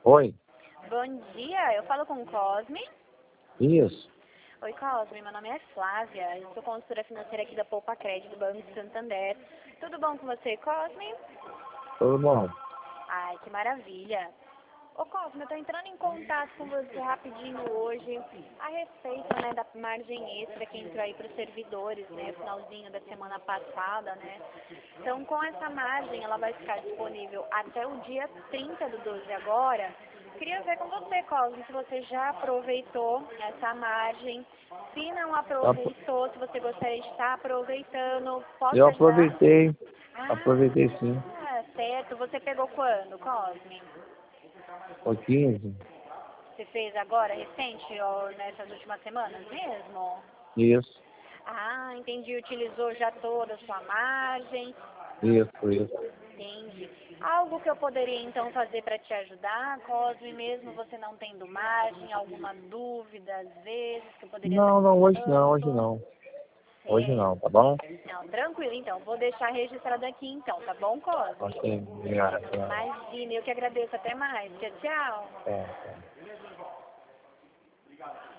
Oi, Bom dia, eu falo com o Cosme. isso. Oi, Cosme, meu nome é Flávia, eu sou consultora financeira aqui da Poupa Crédito do Banco de Santander. Tudo bom com você, Cosme? Tudo bom? Ai, que maravilha. Ô, Cosme, eu tô entrando em contato com você rapidinho hoje a respeito, né, da margem extra que entrou aí para os servidores, né, finalzinho da semana passada, né. Então, com essa margem, ela vai ficar disponível até o dia 30 do 12 agora. Queria ver com você, Cosme, se você já aproveitou essa margem. Se não Eu aproveitou, se você gostaria de estar aproveitando, posso eu ajudar? aproveitei sim. Certo. Você pegou quando, Cosme? Foi 15. Você fez agora, recente, ou nessas últimas semanas mesmo? Isso, Ah, entendi. Utilizou já toda a sua margem. isso. Entendi. Algo que eu poderia então fazer para te ajudar, Cosme, mesmo você não tendo margem, alguma dúvida às vezes que eu poderia estar Não, hoje não, hoje ajudando? não. Hoje Certo. não, tá bom? Não, tranquilo então. Vou deixar registrado aqui então, tá bom, Cosme? Ok, obrigado. Imagina, eu que agradeço. Até mais. Tchau, tchau. É.